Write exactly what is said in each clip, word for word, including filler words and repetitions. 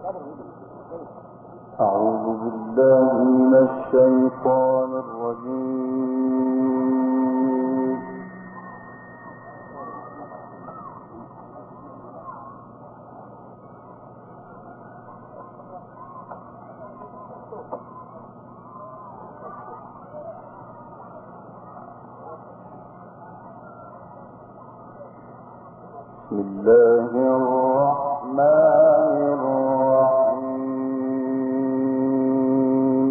أعوذ بالله من الشيطان الرجيم. بسم الله الرحمن الرحيم.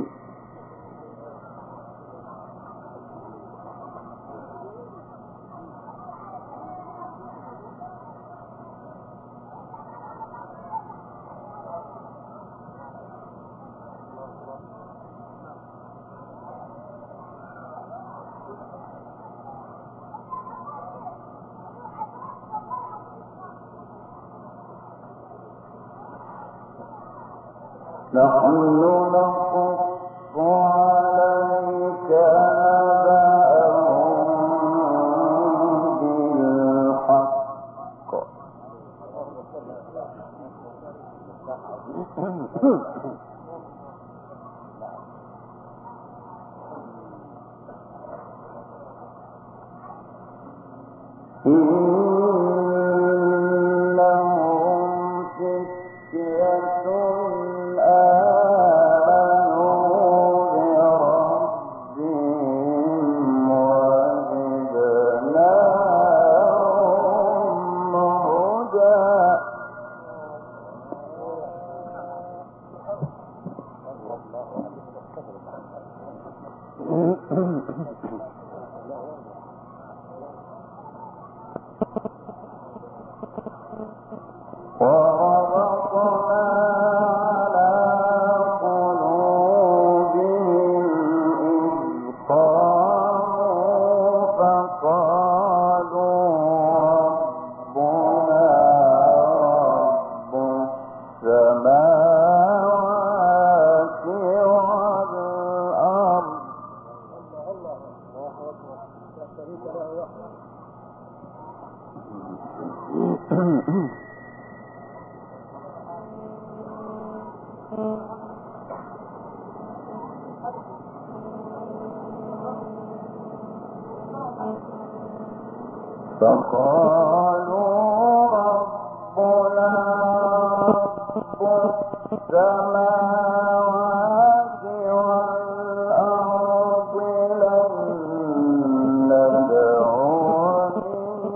نحن نقص عليك نبأهم بالحق إنهم فتية فقالوا ربنا رب السماوات والأرض لن ندعو من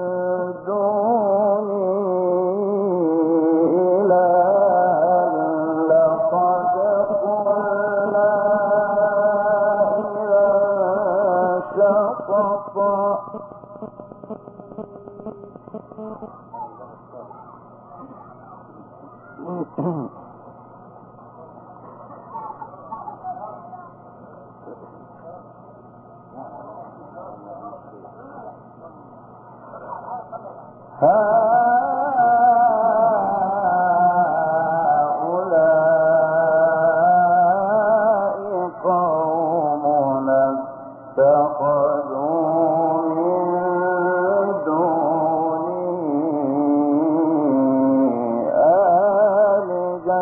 دونه إلها لقد قلنا إذا شططا هؤلاء قومنا اتخذوا من دوني آلهة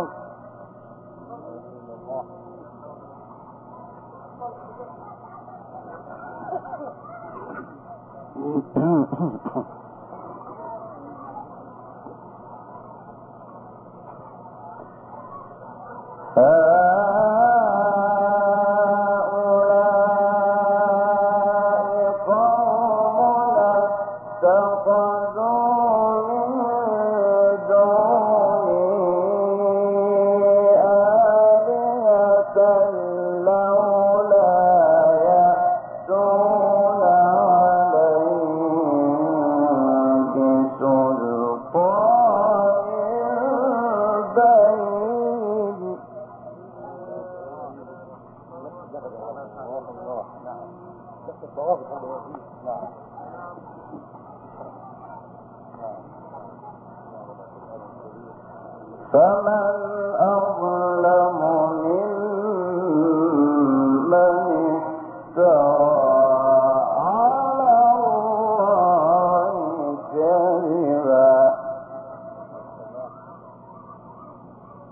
هؤلاء قومنا اتخذوا من دوني آلهة لولا يأتون عليهم بسلطان بين. فمن أظلم ممن افترى على الله كذبا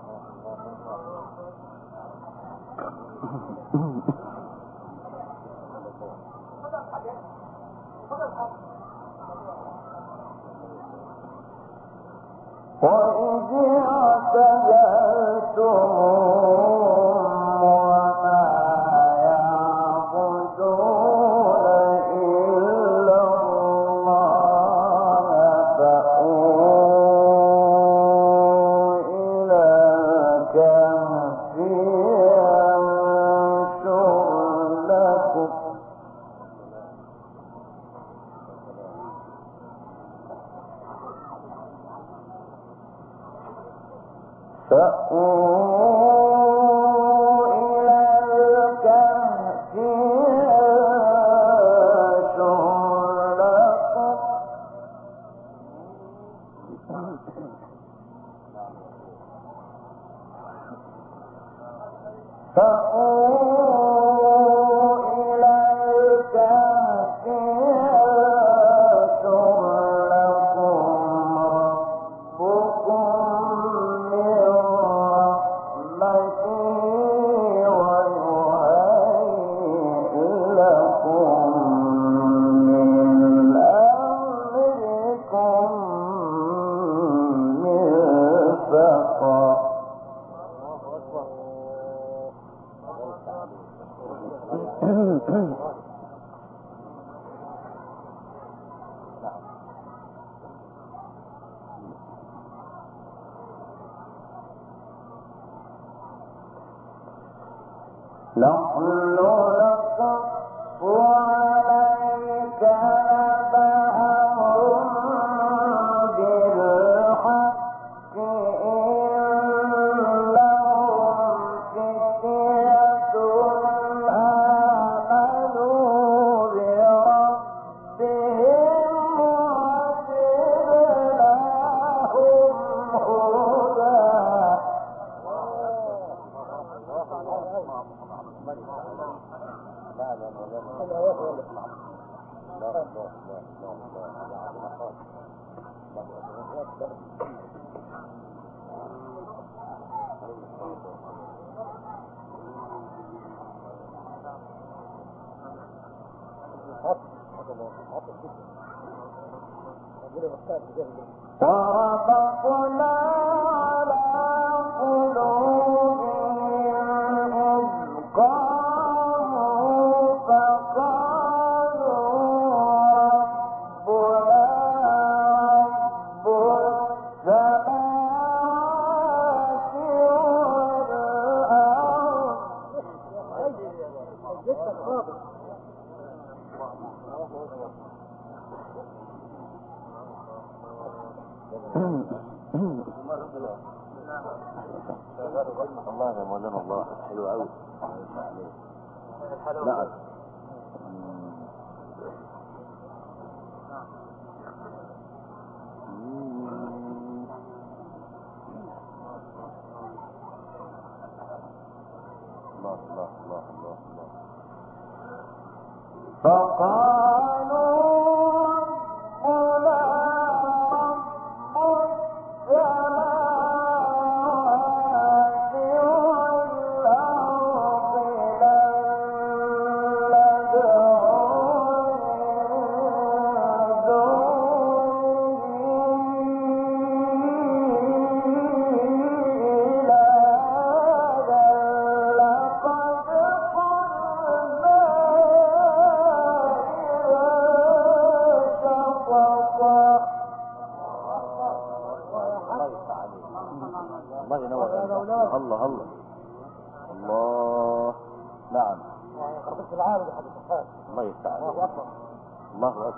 نحن نقص عليك نبأهم بالحق إنهم فتية آمنوا بربهم وربطنا على قلوبهم إذ قاموا فقالوا ربنا رب السماوات والأرض. الله يا مولانا الله حلو قوي. نعم الله الله الله الله الله. فقالوا ربنا رب السماوات والأرض لن الله ينور الله الله الله. نعم الله يستعان. الله أكبر الله أكبر.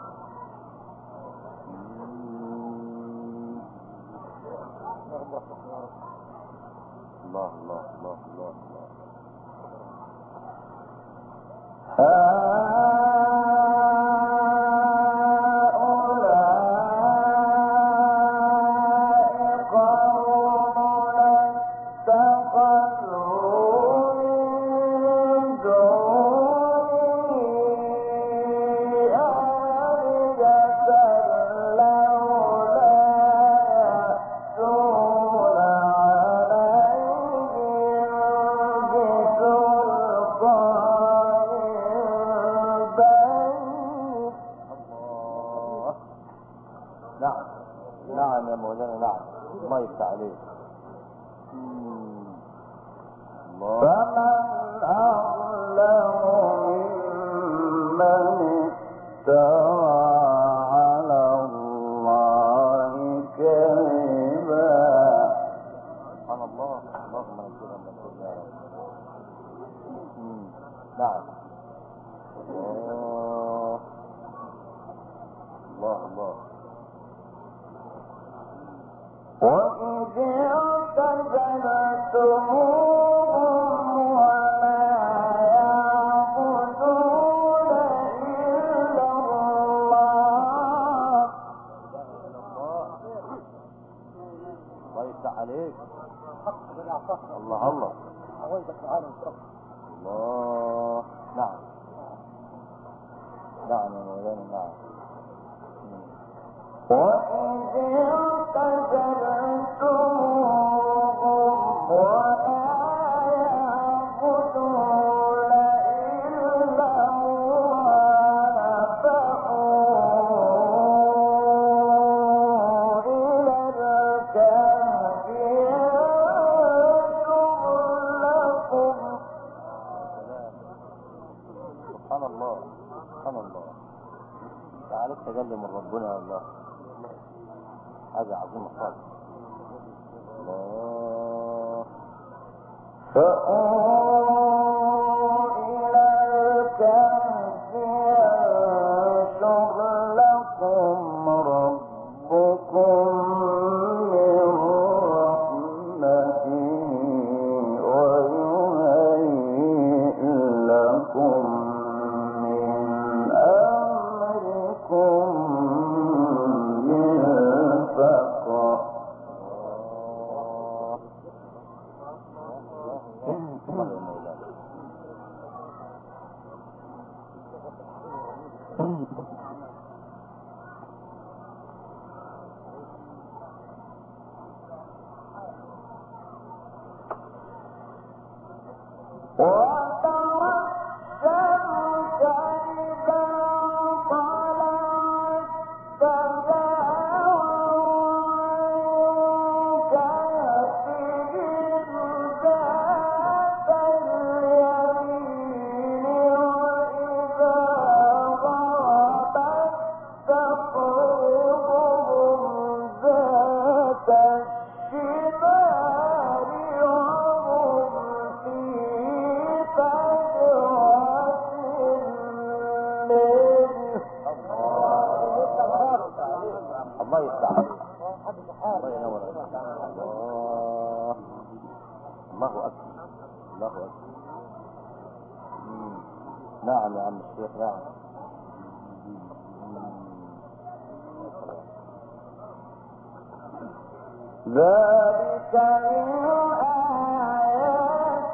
الله الله الله الله الله. نعم نعم يا مولانا نعم. الله يفتح عليك. مم. الله. فمن أظلم ممن افترى على الله كذبا. سبحان الله. اللهم نصرنا نصرنا يا رب. مم. نعم. الله الله الله. وإذ اعتزلتموهم وما يعبدون إلا الله. الله يفتح عليك. الله الله. الله. نعم نعم يا مولانا. نعم. وإذ اعتزلتموهم وما يعبدون إلا الله فأووا إلى الكهف ينشر لكم. سبحان الله سبحان الله. تعالك تجلي من ربنا يا الله. حاجة عظيمة خالص. الله. فأووا إلى الكهف ينشر لكم ربكم من رحمته ويهيئ لكم من أمركم مرفقا. وترى الشمس إذا طلعت تزاور عن كهفهم ذات اليمين وإذا غربت تقرضهم ذات الشمال وهم في فجوة منه. الله يفتح عليك. الله ينور عليك. الله الله أكبر. الله أكبر. مم. نعم يا عم الشيخ. نعم. ذلك من آيات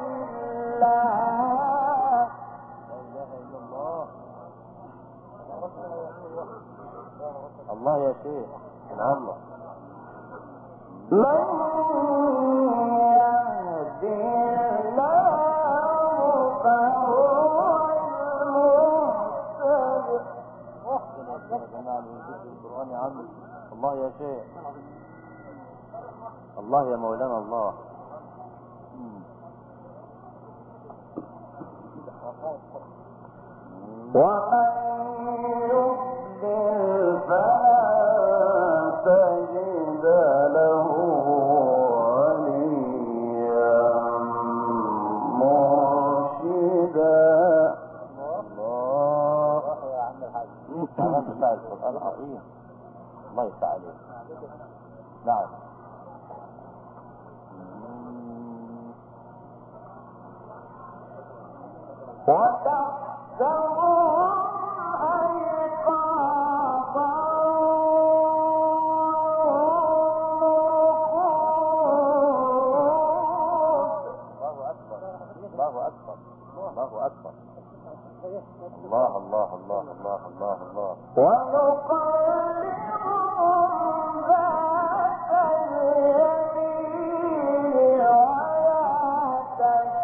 الله. لا إله إلا الله. الله يا شيخ. الله. من يهدي الله فهو المهتد. يا جماعة من ذكر القرآن يا عم. الله يا شيخ. الله يا مولانا. الله. مم. ومن يضلل فلن تجد له وليا مرشدا. الله يا عم الحاج. هذا بتاع القرآن عظيم. الله يفتح عليك. نعم. وتحسبهم أيقاظا الله أكبر. الله أكبر. الله أكبر. الله الله الله الله الله الله. ونقلبهم ذات اليمين وذات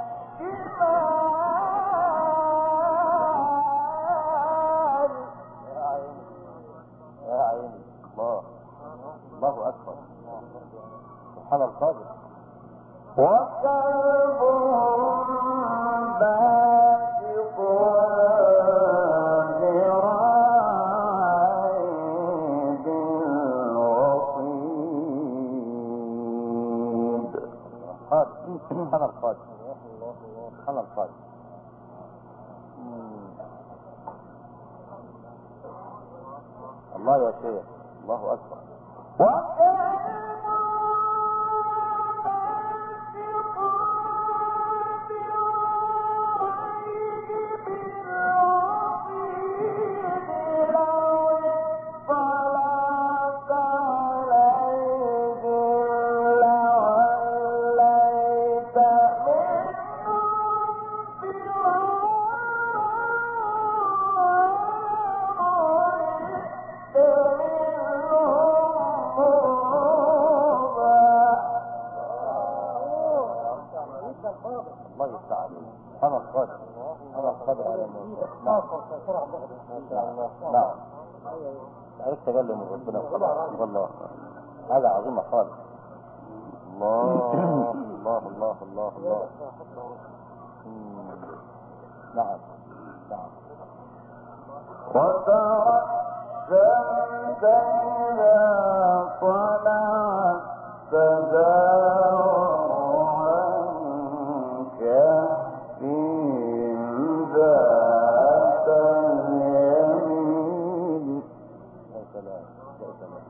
الشمال. يا عيني يا عيني. الله الله أكبر. سبحان القادر. وكلبهم باسط ذراعيه بالوصيد. سبحان القادر. سبحان القادر. الله يا شيخ، الله أكبر. الله يفتح عليك. سبحان القادر. سبحان القادر على الموت. نعم نعم. عرفت تجلي من ربنا والله. هذا عظيمة خالص. الله الله الله الله الله. نعم نعم. وترى الشمس إذا طلعت تزاور عن كهفهم ذات اليمين. يا سلام يا سلام.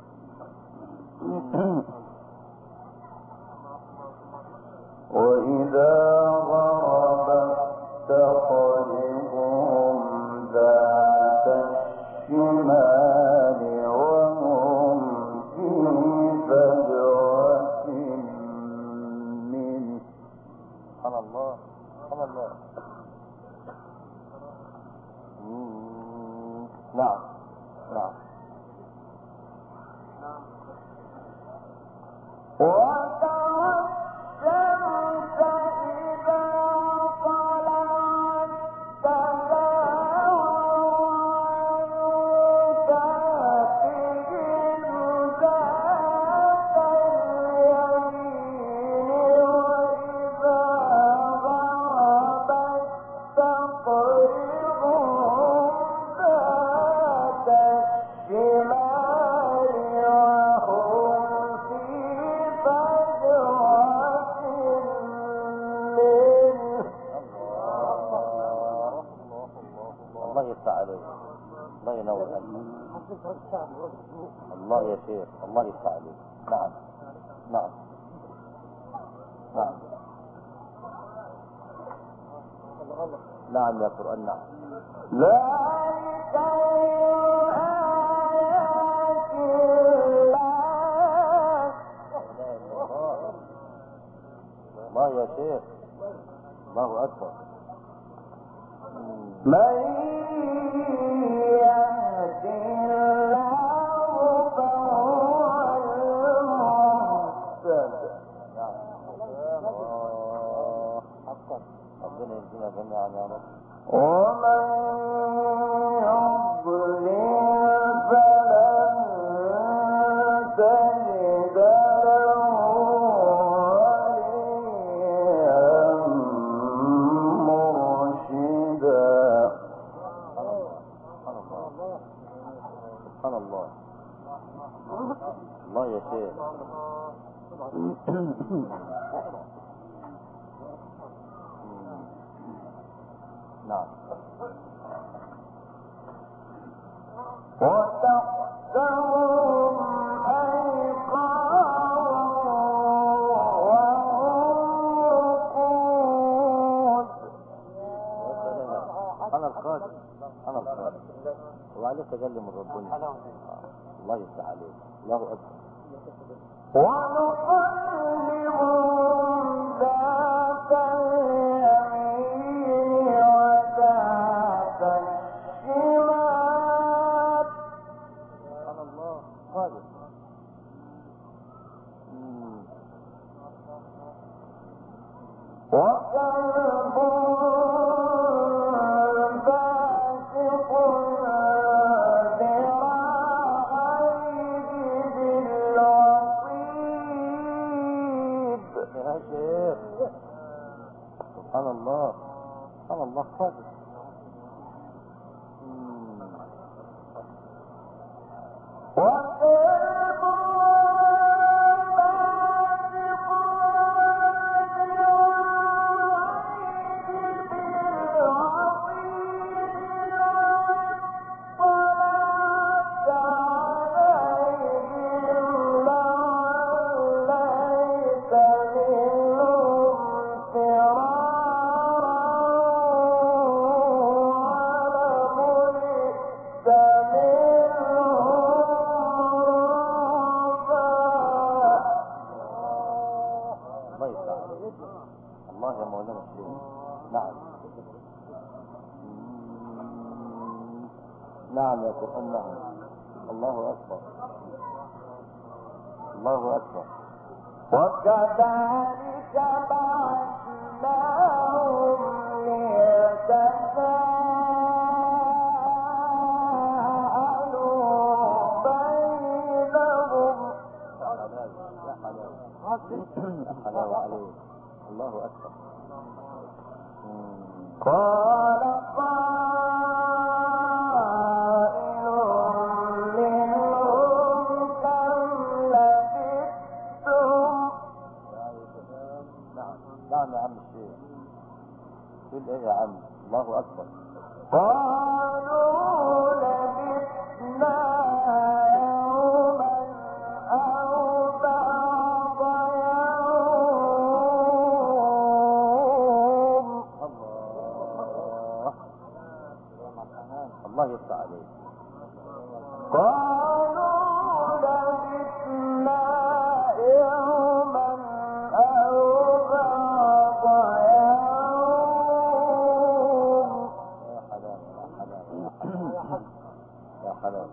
وإذا غربت تقرضهم ذات الشمال وهم في فجوة منه. سبحان الله سبحان الله. نعم نعم. وترى الشمس إذا طلعت تزاور عن كهفهم ذات اليمين وإذا غربت تقرضهم ذات الشمال وهم في فجوة منه. الله يفتح عليك. الله ينور قلبك. الله يا شيخ، الله يفتح عليك. نعم نعم نعم نعم يا قرآن. نعم. ذلك من آيات الله. الله يا شيخ، الله أكبر. من يهد الله فهو المهتد. نعم. حقا ربنا يهدينا جميعا يا رب. ومن يضلل فلن تجد له وليا مرشدا. سبحان الله. الله يا شيخ. نعم. وتحسبهم أيقاظا وهم رقود. أنا القادر أنا القادر. وعليه تجلي من ربنا. الله يفتح عليك. الله أكبر. ونقلبهم ذات اليمين وذات الشمال. سبحان الله قادر. وكلبهم باسط ذراعيه بالوصيد. سبحان الله سبحان الله خالص. الله يا مولانا الشيخ. نعم نعم يا قرآن. نعم. الله أكبر الله أكبر. وكذلك بعثناهم ليتساءلوا بينهم. يا حلاوة عليك. الله أكبر. قال قائل منهم كم لبثتم. نعم نعم يا عم الشيخ. قل ايه يا عم؟ الله أكبر. قالوا لبثنا يوما أو بعض يوم. الله يفتح عليك. قالوا لبثنا يوما أو بعض يوم. يا حلاوة يا حلاوة يا حلاوة.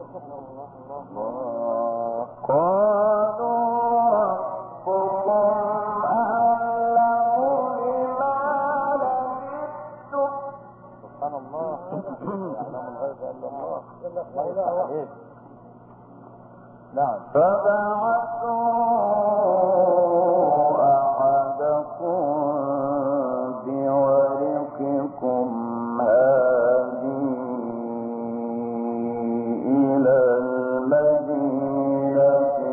الله. قالوا ربكم أعلم بما لبثتم. سبحان الله. يعلم الغيب إلا الله. الله يفتح عليك. نعم. فبعثوا أحدكم بورقكم هذه إلى المدينة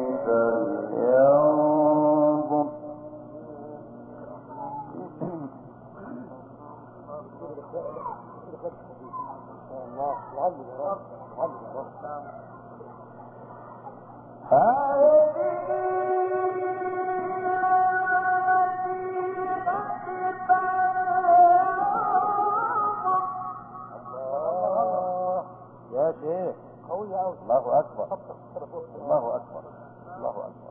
فلينظر. الله يعلم يا رب يعلم يا رب. الله يا شيخ قوي قوي. الله أكبر الله أكبر الله أكبر.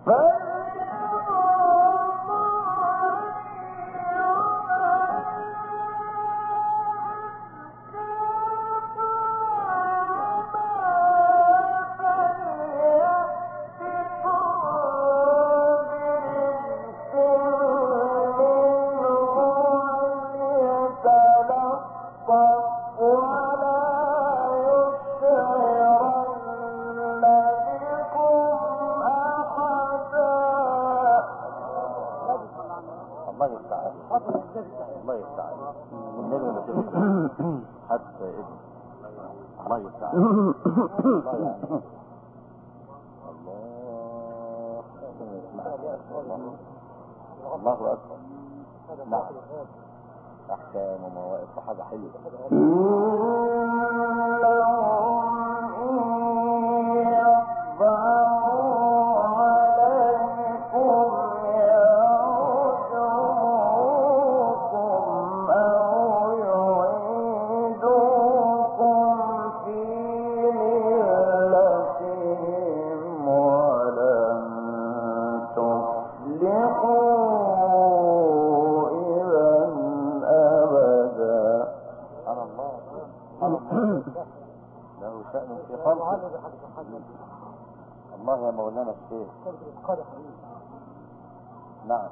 الله يفتح عليك. الله يفتح عليك. والنبي ما تفتح حتى ابن. الله يفتح عليك. الله يعني. الله الله أكبر. نعم. أحكام ومواقف وحاجة حلوة. له شأن في خلقه. الله يا مولانا الشيخ. نعم.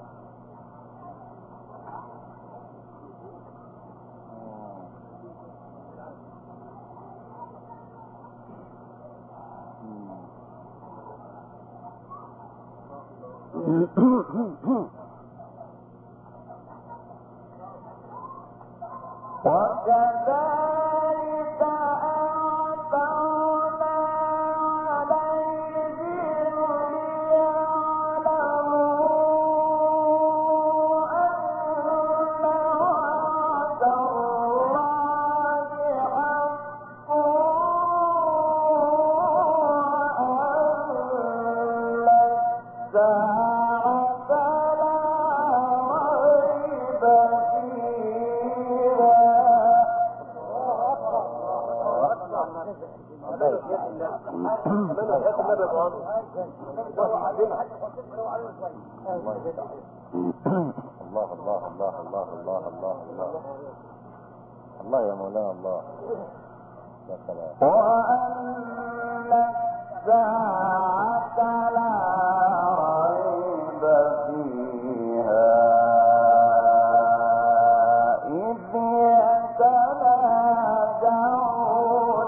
الله الله الله الله الله الله الله الله يا مولانا الله يا سلام. وأن الساعة لا ريب فيها إذ يتنازعون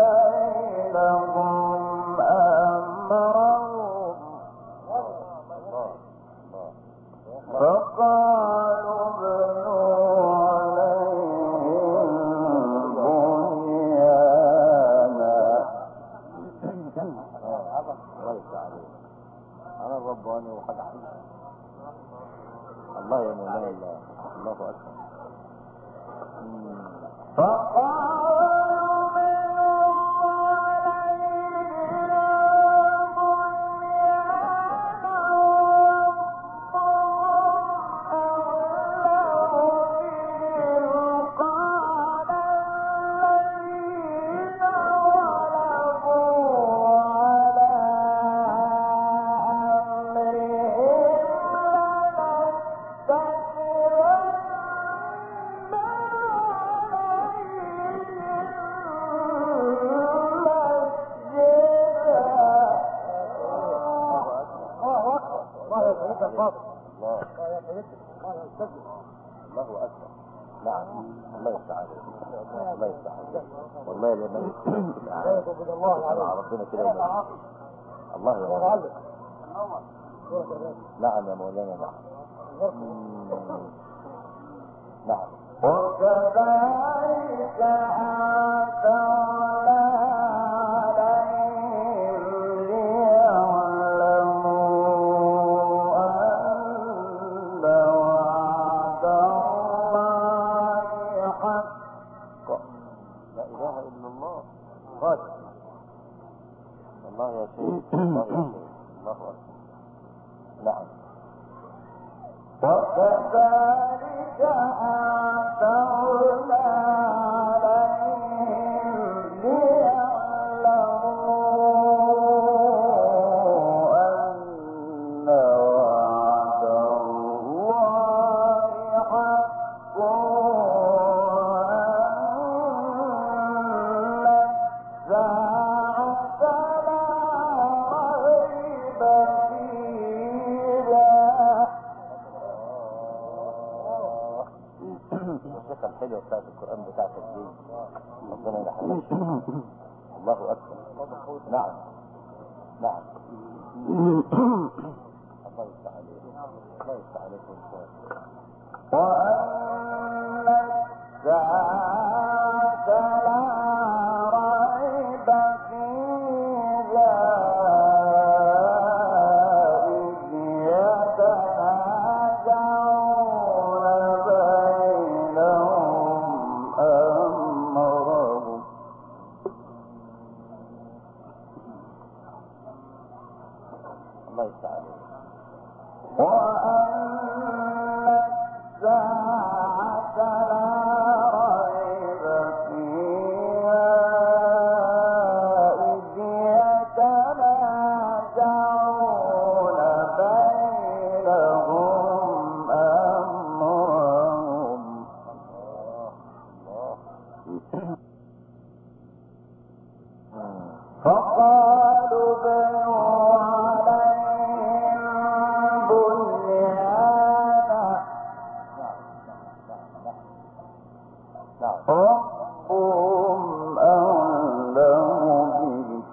بينهم أمرهم فقالوا ابنوا عليهم بنيانا. الله يستعين انا الرباني وحد الله يا مولانا الله الله اكبر. فقالوا ابنوا عليهم الله اكبر. نعم الله يستعان الله يستعان والله يا ملك الله على ربنا كده الله يا مولانا. نعم يا مولانا نعم نعم. وكذلك أعثرنا عليهم ليعلموا أن وعد الله حق. لا اله الا الله قادر. الله يا شيخ الله يا شيخ الله اكبر. نعم. وكذلك أعثرنا عليهم ليعلموا أن وعد الله حق وأن الساعة لا ريب فيها. الشيخة الحلوة بتاعت القرآن بتاعتك دي ربنا يرحمك. الله أكبر. نعم نعم. الله يفتح عليك الله يفتح عليك إن شاء الله. وأن الساعة لا ريب فيها إذ يتنازعون بينهم أمرهم الله يفتح عليك. وأن الساعة لا ريب فيها إذ يتنازعون بينهم أمرهم فقالوا بنوا عليهم بنيانا ربهم أعلم بهم.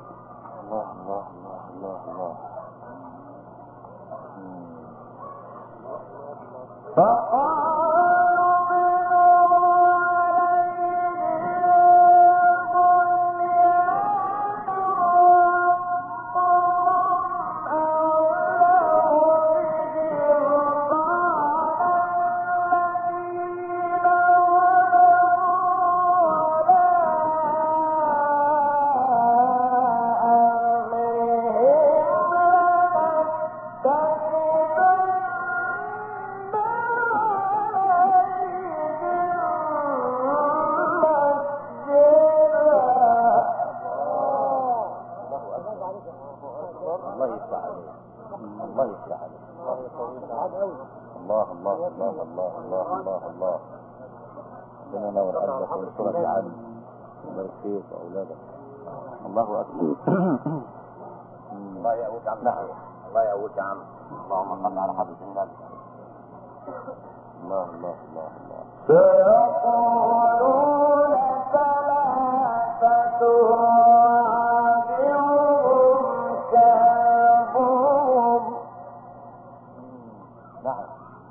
الله الله الله الله الله. الله أكبر. الله يقويك عم. نعم الله يقويك عم. اللهم صل على حضرة النبي. الله الله الله الله. سيقولون ثلاثة رابعهم كلبهم. نعم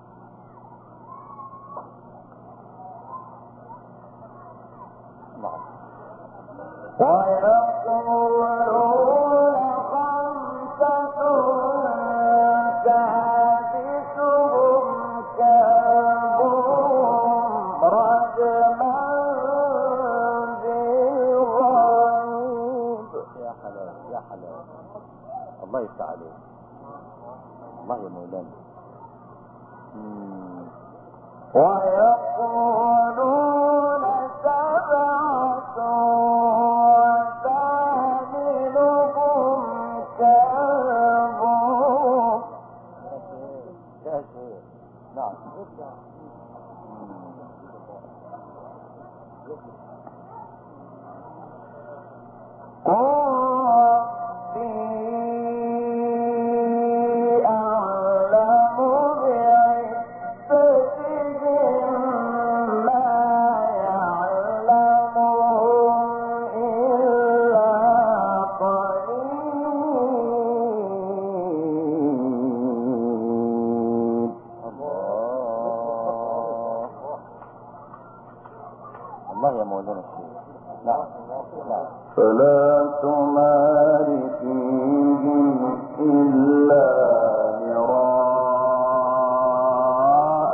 نعم. ويقولون خمسة سادسهم كلبهم رجما بالغيب. يا حلال يا حلال. الله يفتح عليك. الله يا مولانا. ويقولون سبعة وثامنهم كلبهم. يا شيخ. نعم. فلا تمار فيهم إلا مراء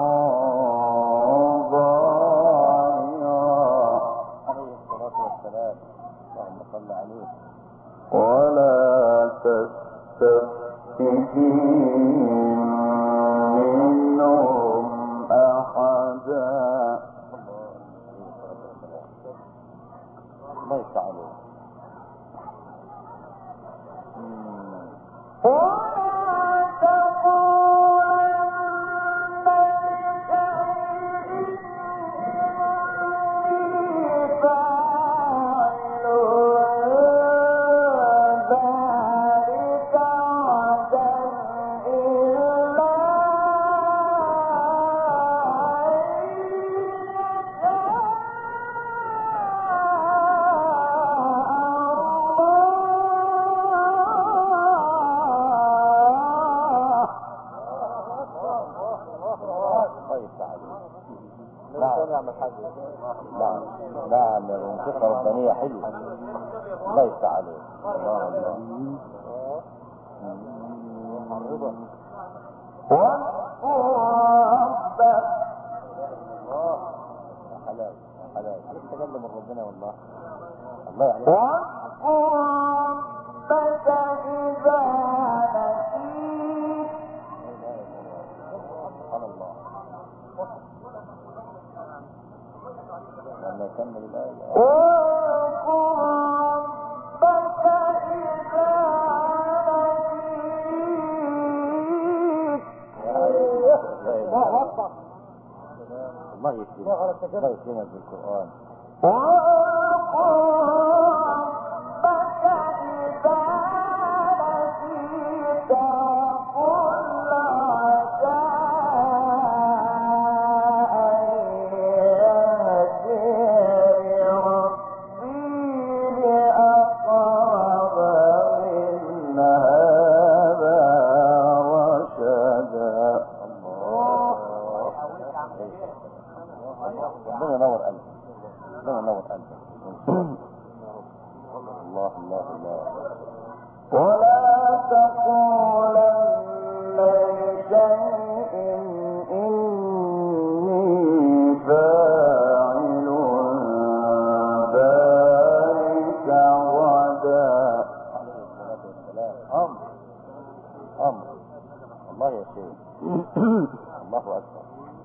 ظاهرا. عليه الصلاة والسلام. اللهم صل عليه. ولا تستفت فيهم منهم أحدا. الله يفتح عليه. نعم نعم يا موسيقى ربانية حلوة. الله يفتح عليك. الله الله. وربك الله يا حلال يا حلال. عليك تكلم من ربنا والله. الله عليك. وربك إذا نسيت. سبحان الله. لما يكمل الآية. وربك إذا نسيت. الله يكرمك. الله يكرمك بالقرآن. وربك إذا نسيت كل الله الله الله. ولا تقولن لشيء إني فاعل ذلك غدا. أمر أمر الله يا شيخ. الله أكبر.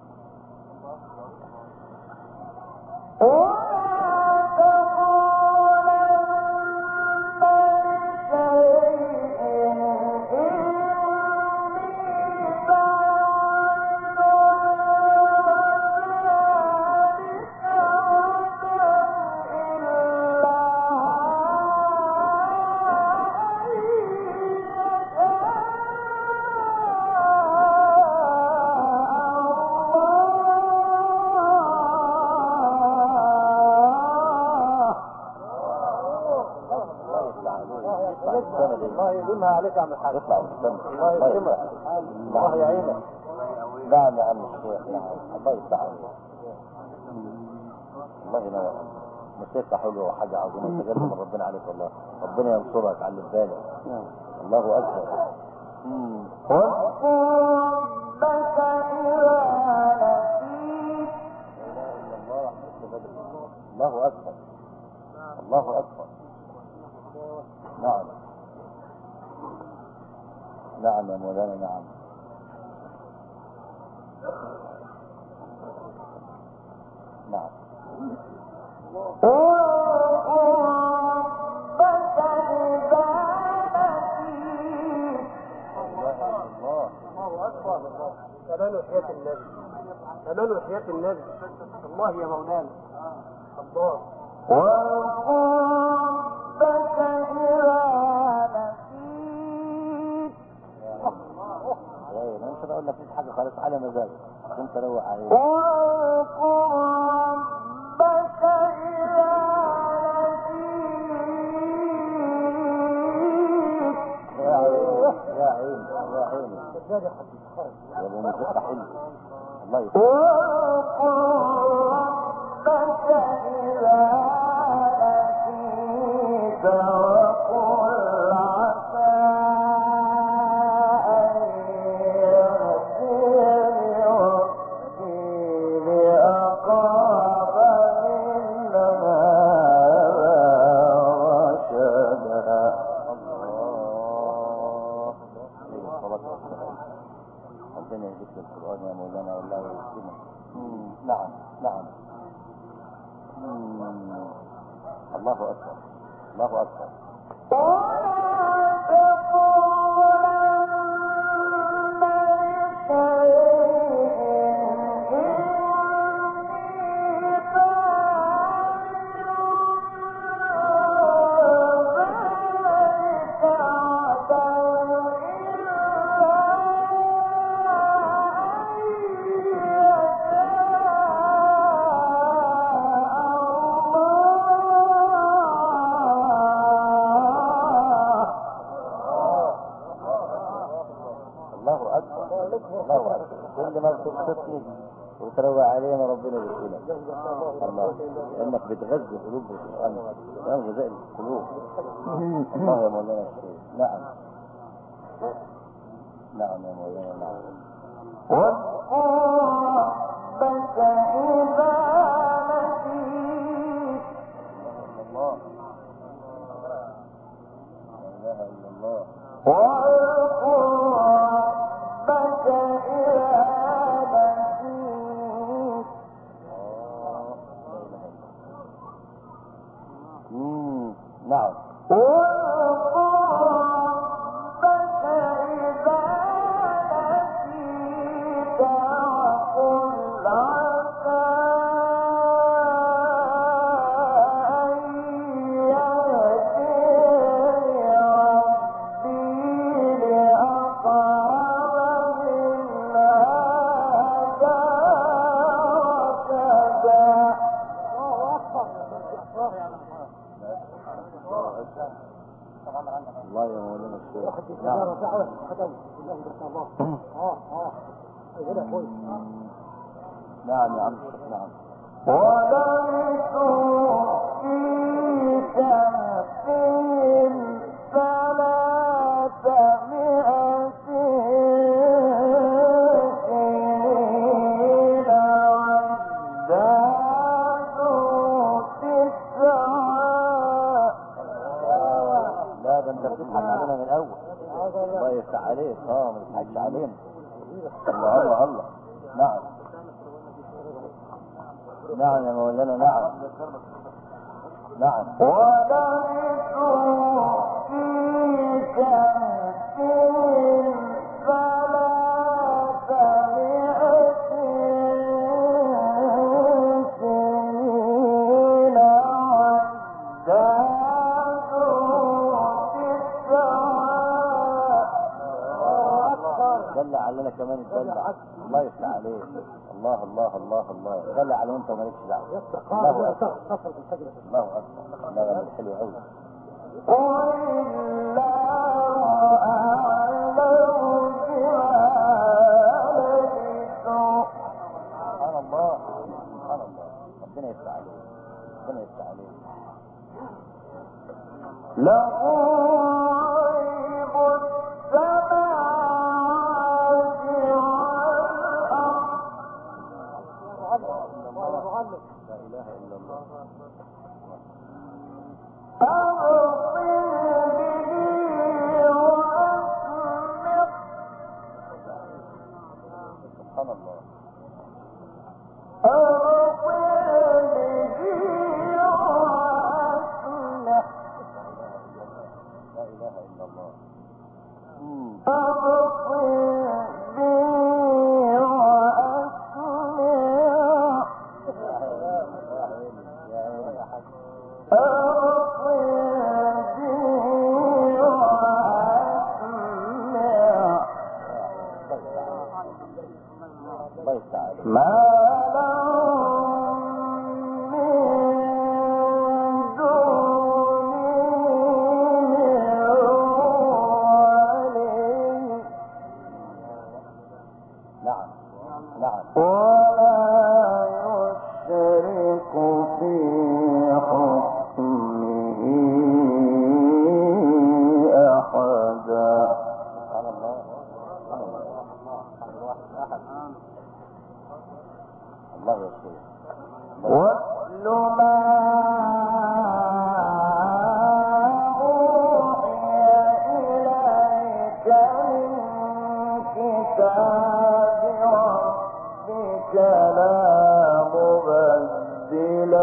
الله يديمها عليك يا عم الحاج. اطلع وتستنى. الله يكرمك. الله يعينك. نعم يا عم الشيخ. نعم الله يفتح عليك. والله انا موسيقى حلوه وحاجه عظيمه تجرب من ربنا عليك والله. ربنا ينصرك على اللي في بالك. الله اكبر. واذكر ربك إذا نسيت. الله اكبر. الله اكبر. نعم نعم يا مولانا. نعم نعم. ربك إذا نسيت. الله الله أكبر. كمان وحياة النبي. كمان وحياة النبي. الله يا مولانا. الله. ربك إذا نسيت. انا مش هقول لك مفيش حاجه خالص على مزاجك انت روح عليك. واذكر ربك إذا نسيت. يا عيني يا عيني يا عيني يا ابو موسيقى حلو. الله يسلمك. واذكر ربك إذا نسيت وقل عسى أن يهديني ربي لأقرب من هذا رشدا. الله. صلاة والسلام. ربنا يهديك للقرآن يا مولانا والله يسلمك. نعم نعم. الله أكبر. الله أكبر. ولا تقولن لشيء إني فاعل ذلك غدا إلا الله أكبر. الله أكبر. كل ما بتبسطني وتروى علينا ربنا يسلمك. الله لأنك بتغذي قلوب القرآن. كلام غذاء القلوب. الله يا مولانا الشيخ. نعم نعم يا مولانا. نعم. واذكر ربك إذا نسيت. الله لا إله إلا الله. واذكر ربك إذا نسيت. نعم. واذكر ربك إذا نسيت وقل عسى أن يهديني ربي لأقرب من هذا رشدا. الله يا مولانا الشيخ. نعم. نعم يا عم الشيخ. نعم. ولبثوا في كهفهم ده انت بتضحك علينا من الاول. الله يفتح عليك. اه ما تضحكش علينا. الله الله الله. نعم نعم يا مولانا. نعم نعم. ولبثوا في كهفهم ثلاثمائة سنين وازدادوا تسعا. دل علينا كمان الدلع. الله يفتح عليك. الله الله الله الله. دل على وانت مالكش دعوه. الله اكبر. الله اكبر. الله حلو قوي. والله اعلم بما لبثوا. سبحان الله سبحان الله. ربنا يفتح عليك. ربنا يفتح عليك. له غيب السماوات والارض. لا اله الا الله. أبصر به وأسمع. سبحان الله. أبصر به وأسمع. لا إله إلا الله. أبصر به ما لهم من دونه ولي. نعم نعم. ولا يشرك في حكمه أحدا. سبحان الله سبحان الله. الله يسير. واتل ما أوحي إليك من كتاب ربك لا مبدل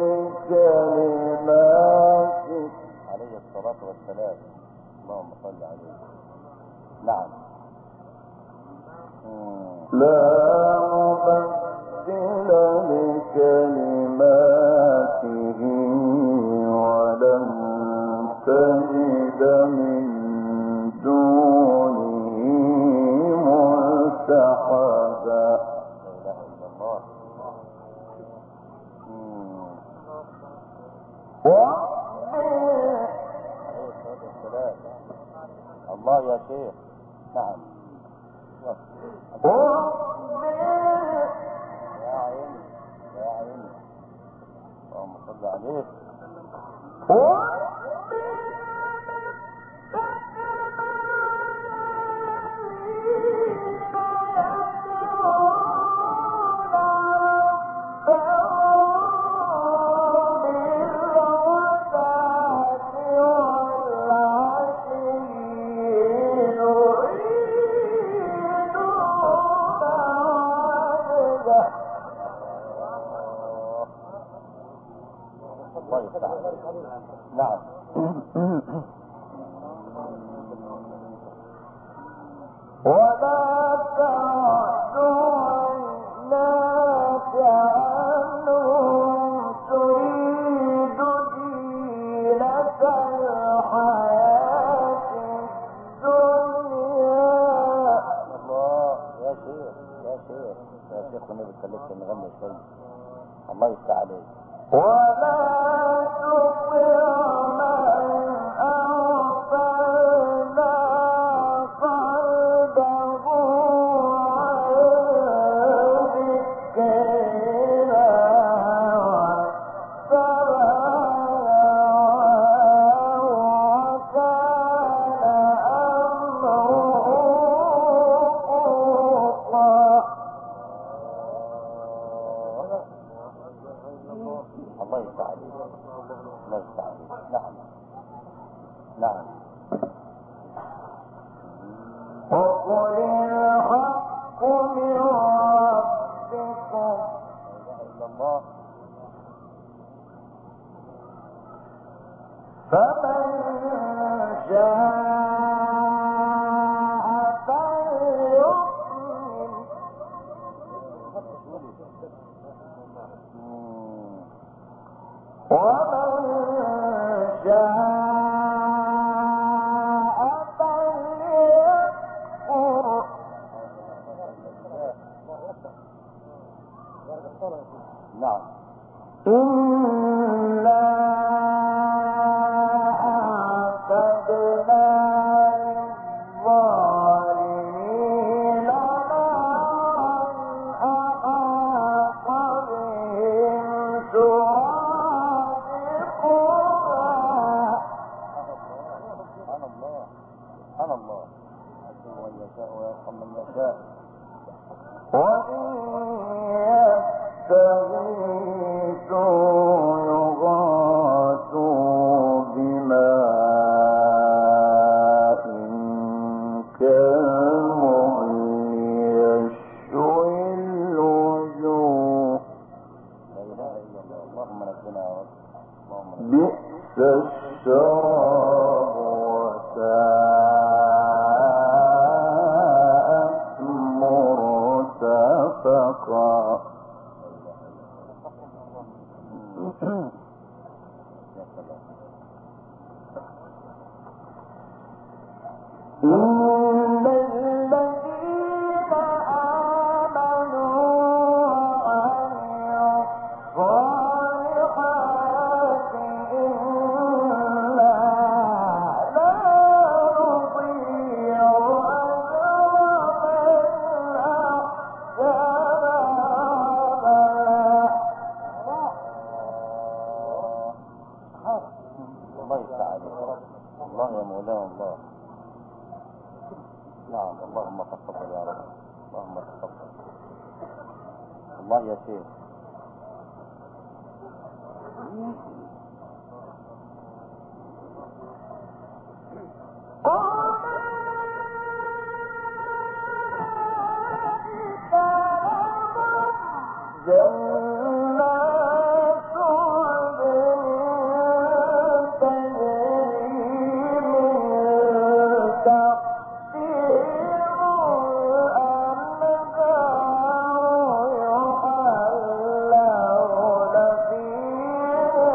لكلماته. عليه الصلاة والسلام. اللهم صل عليه. نعم. لا مبدل لكلماته ولن تجد من دونه ملتحدا. لا اله الا الله. عليه الصلاة والسلام. الله يا شيخ. نعم. يا عيني يا عيني. اللهم صل عليه. نعم. ولا تعد عيناك عنهم تريد زينة الحياة الدنيا. الله يا شيخ يا شيخ يا شيخ النبي خليك نغني شوي. الله يفتح عليك. ولا تطع من أغفلنا قلبه عن ذكرنا واتبع هواه وكان أمره فرطا. الله يفتح عليك. الله يفتح عليك. نعم نعم. وقل الحق من ربكم الله فمن شاء فليؤمن ومن شاء فليكفر نعم إنا أعتدنا للظالمين نارا أحاط بهم سرادقها سبحان الله سبحان الله يحب من يشاء ويرحم من يشاء وإن يستغيثوا يغاثوا بماء كالمهل يشوي الوجوه لا اله الا الله اللهم نجنا يا رب اللهم نجنا بئس الشراب وساءت مرتفقا يا سلام إن الذين آمنوا وعملوا الصالحات إنا لا نضيع أجر من أحسن عملا الله يفتح عليك الله يا مولانا الله نعم اللهم تقبل يا رب اللهم تقبل الله يا شيخ جنات عدن تجري من تحتهم الأنهار يحلون فيها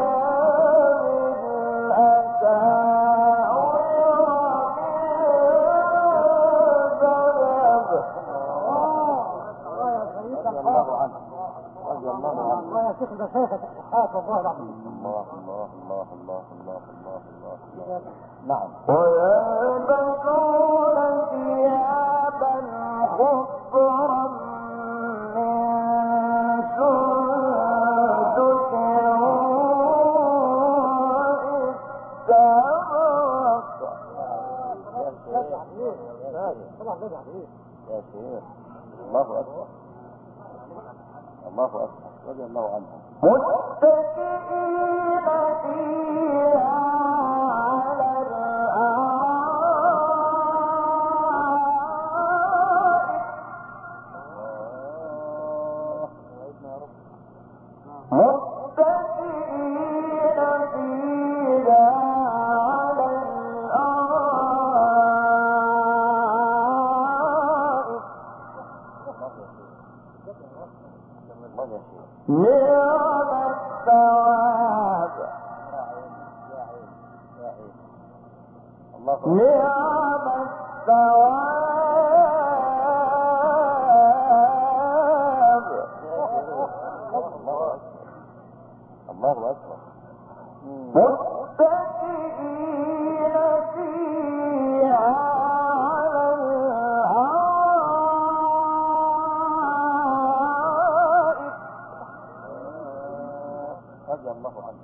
من أساور من ذهب رضي الله عنه رضي الله عنه الله يا شيخ ده شيخك الصحات والله العظيم. الله الله الله الله الله الله الله الله نعم ويلبسون ثيابا خضرا من سندس واستبرق طبعا ده عظيم. يا شيخ الله أكبر الله أكبر رضي الله عنه متكئين فيها على الأرائك متكئين فيها على الأرائك الله يا شيخ نعم الثواب الله أكبر نعم الثواب الله أكبر متكئين فيها على الأرائك رضي الله عنه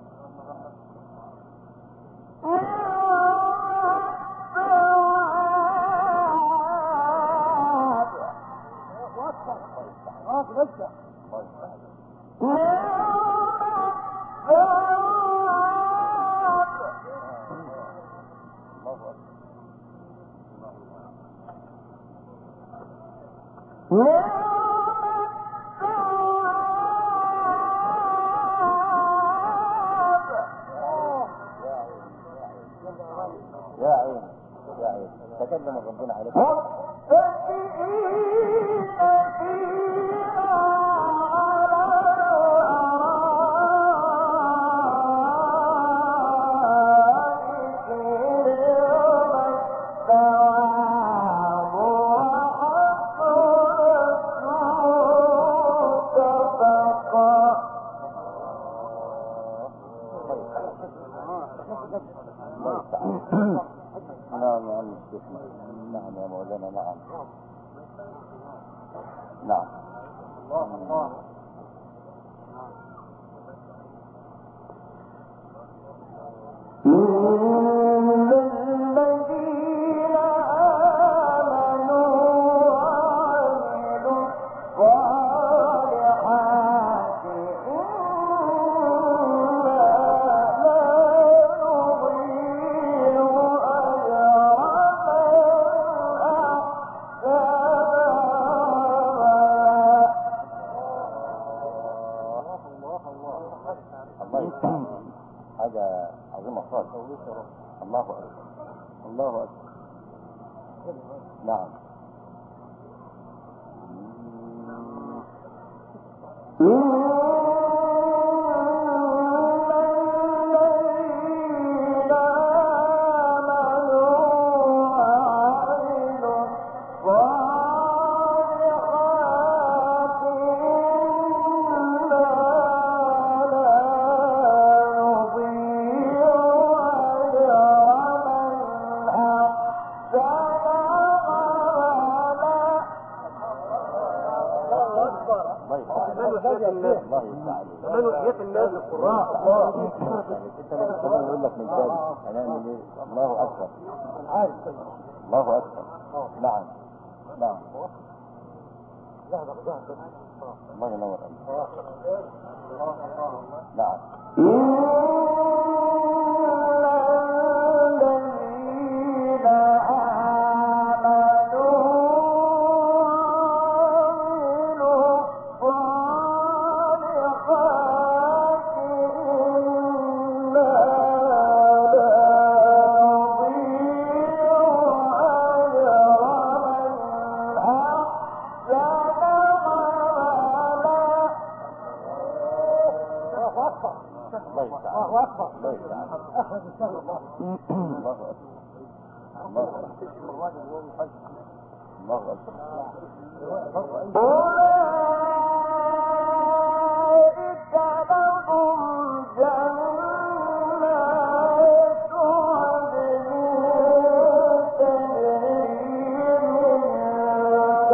الله أكبر يا عين يا عين تكلم ربنا عليك نعم يا عم الشيخ نعم يا مولانا نعم نعم الله الله حاجة عظيمة خالص الله أكبر الله أكبر نعم الله يستعان كمان وحياة الناس القراء انت لما كمان يقول لك من ذلك هنعمل ايه الله اكبر الله اكبر نعم نعم الله ينور نعم الله أكبر الله يستعان أخرج الشر الله الله أكبر الله أكبر الله أكبر أولئك لهم جنات عدن تجري من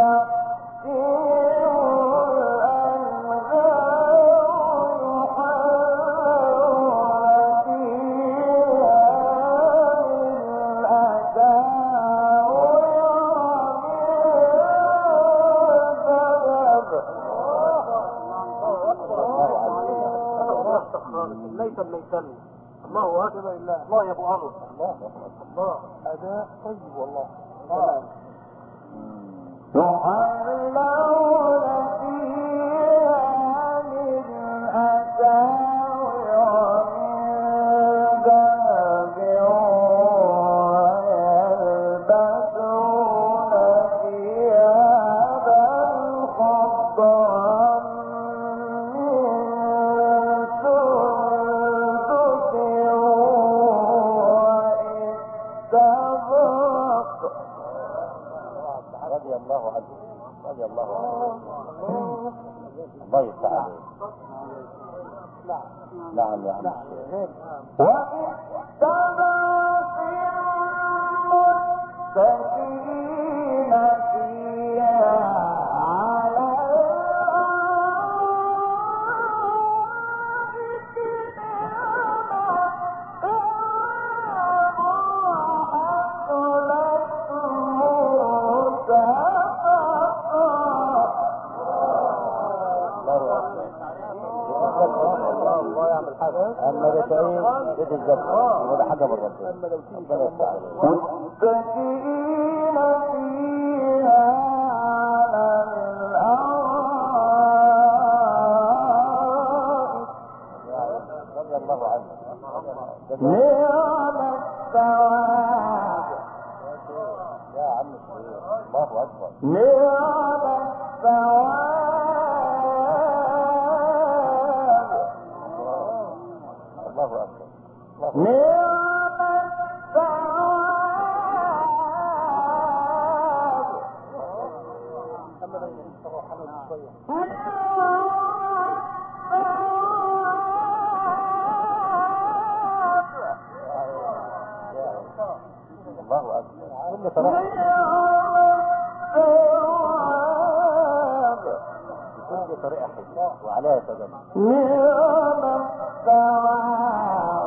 ليس الميتم الله أكبر الله الله يا ابو عمرو الله الله اداء طيب والله تمام يحلون فيها من أساور من ذهب ويلبسون ثيابا خضرا رضي الله عنه رضي الله عنه الله يستعان نعم يا عم متكئين فيها على الله يعمل حاجة أما رسائل بيت الجبل وده حاجة من ربنا ربنا يستعان متكئين فيها على نعم الثواب الله أكبر الله نعم الثواب أما لا يصرح عنه شوية الله أكبر كل طريقة بكل طريقة حلوة وعليها تجمع نعم الثواب